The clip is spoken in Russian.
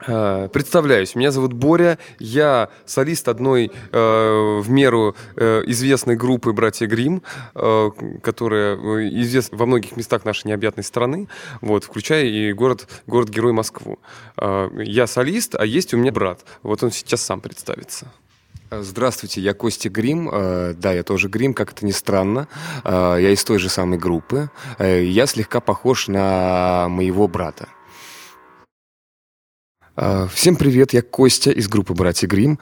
Представляюсь, меня зовут Боря, я солист одной в меру известной группы «Братья Гримм», которая известна во многих местах нашей необъятной страны, вот, включая и город-герой Москву. Я солист, а есть у меня брат. Вот он сейчас сам представится. Здравствуйте, я Костя Гримм. Да, я тоже Гримм, как это ни странно. Я из той же самой группы. Я слегка похож на моего брата. Всем привет, я Костя из группы «Братья Гримм».